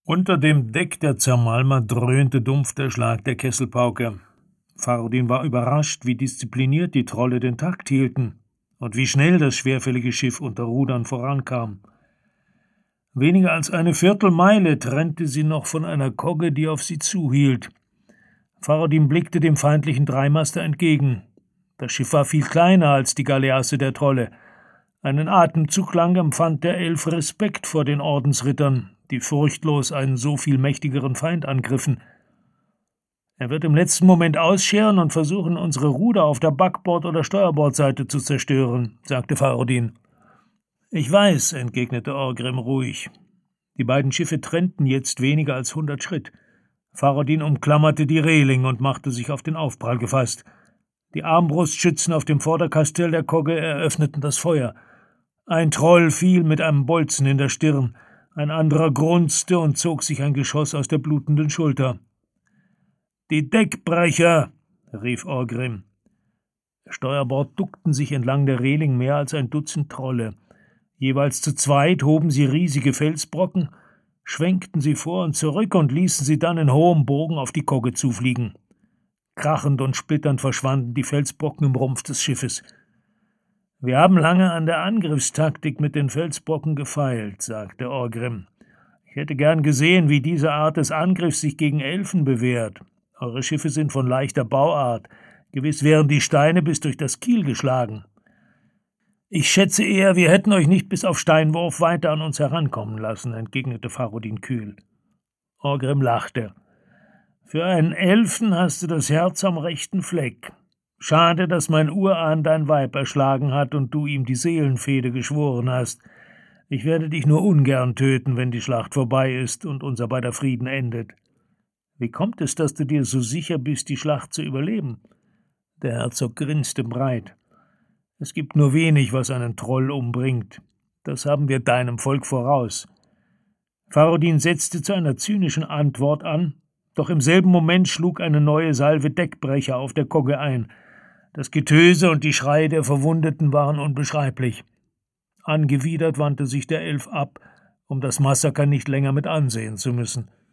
Unter dem Deck der Zermalma dröhnte dumpf der Schlag der Kesselpauke. Farodin war überrascht, wie diszipliniert die Trolle den Takt hielten und wie schnell das schwerfällige Schiff unter Rudern vorankam. Weniger als eine Viertelmeile trennte sie noch von einer Kogge, die auf sie zuhielt. Farodin blickte dem feindlichen Dreimaster entgegen. Das Schiff war viel kleiner als die Galeasse der Trolle. Einen Atemzug lang empfand der Elf Respekt vor den Ordensrittern, die furchtlos einen so viel mächtigeren Feind angriffen. Er wird im letzten Moment ausscheren und versuchen, unsere Ruder auf der Backbord- oder Steuerbordseite zu zerstören, sagte Farodin. »Ich weiß«, entgegnete Orgrim ruhig. Die beiden Schiffe trennten jetzt weniger als 100 Schritt. Farodin umklammerte die Reling und machte sich auf den Aufprall gefasst. Die Armbrustschützen auf dem Vorderkastell der Kogge eröffneten das Feuer. Ein Troll fiel mit einem Bolzen in der Stirn, ein anderer grunzte und zog sich ein Geschoss aus der blutenden Schulter. »Die Deckbrecher«, rief Orgrim. Steuerbord duckten sich entlang der Reling mehr als ein Dutzend Trolle. Jeweils zu zweit hoben sie riesige Felsbrocken, schwenkten sie vor und zurück und ließen sie dann in hohem Bogen auf die Kogge zufliegen. Krachend und splitternd verschwanden die Felsbrocken im Rumpf des Schiffes. »Wir haben lange an der Angriffstaktik mit den Felsbrocken gefeilt«, sagte Orgrim. »Ich hätte gern gesehen, wie diese Art des Angriffs sich gegen Elfen bewährt. Eure Schiffe sind von leichter Bauart. Gewiss wären die Steine bis durch das Kiel geschlagen.« »Ich schätze eher, wir hätten euch nicht bis auf Steinwurf weiter an uns herankommen lassen«, entgegnete Farodin kühl. Orgrim lachte. »Für einen Elfen hast du das Herz am rechten Fleck. Schade, dass mein Urahn dein Weib erschlagen hat und du ihm die Seelenfehde geschworen hast. Ich werde dich nur ungern töten, wenn die Schlacht vorbei ist und unser beider Frieden endet. Wie kommt es, dass du dir so sicher bist, die Schlacht zu überleben?« Der Herzog grinste breit. »Es gibt nur wenig, was einen Troll umbringt. Das haben wir deinem Volk voraus.« Farodin setzte zu einer zynischen Antwort an, doch im selben Moment schlug eine neue Salve Deckbrecher auf der Kogge ein. Das Getöse und die Schreie der Verwundeten waren unbeschreiblich. Angewidert wandte sich der Elf ab, um das Massaker nicht länger mit ansehen zu müssen.